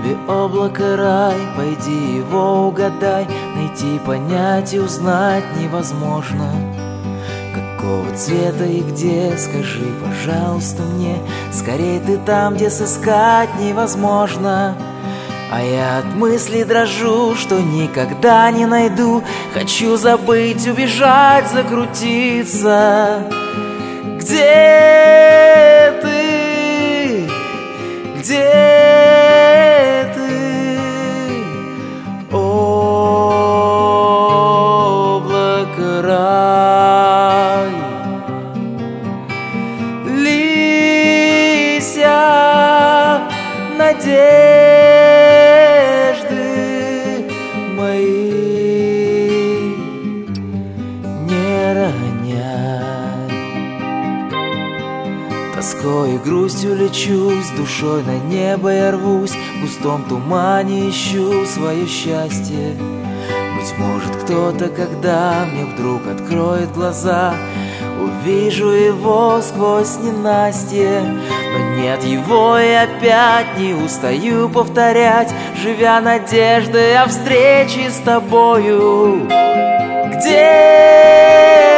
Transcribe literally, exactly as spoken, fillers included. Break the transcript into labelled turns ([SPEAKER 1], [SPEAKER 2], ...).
[SPEAKER 1] небе облако рай, пойди его угадай. Найти, понять и узнать невозможно. Какого цвета и где, скажи, пожалуйста, мне. Скорей ты там, где сыскать невозможно. А я от мысли дрожу, что никогда не найду. Хочу забыть, убежать, закрутиться. Где ты? Где ты? Облако рай. Листья надежды мои не роняй. Тоской и грустью лечу, с душой на небо я рвусь. В густом тумане ищу свое счастье. Быть может, кто-то, когда мне вдруг откроет глаза, увижу его сквозь ненастье. Но нет его, и опять не устаю повторять, живя надеждой о встрече с тобою. Где